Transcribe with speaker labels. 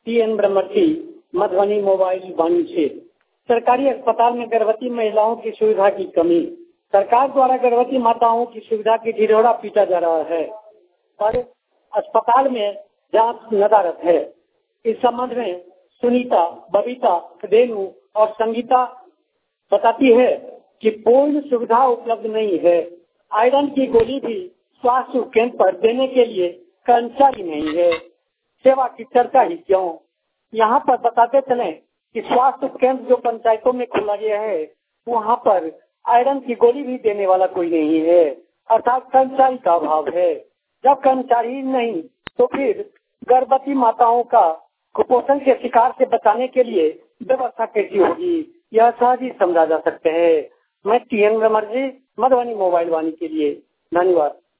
Speaker 1: TN ब्रह्मर्षि Madhubani mobile वाणी से। सरकारी अस्पताल में गर्भवती महिलाओं की सुविधा की कमी। सरकार द्वारा गर्भवती माताओं की सुविधा की ढिढोरा पीटा जा रहा है, पर अस्पताल में जांच नदारत है। इस संबंध में सुनीता, बबीता, रेणु और संगीता बताती है कि पूर्ण सुविधा उपलब्ध नहीं है। आयरन की गोली भी स्वास्थ्य केंद्र पर देने के लिए कर्मचारी नहीं है। सेवा की चर्चा ही क्यों। यहाँ पर बताते चले कि स्वास्थ्य केंद्र जो पंचायतों में खोला गया है, वहाँ पर आयरन की गोली भी देने वाला कोई नहीं है, अर्थात कर्मचारी का अभाव है। जब कर्मचारी नहीं तो फिर गर्भवती माताओं का कुपोषण के शिकार से बचाने के लिए व्यवस्था कैसी होगी, यह सहज ही समझा जा सकते हैं। मैं टीएन ब्रह्मर्षि मधुबनी मोबाइल वाणी के लिए। धन्यवाद।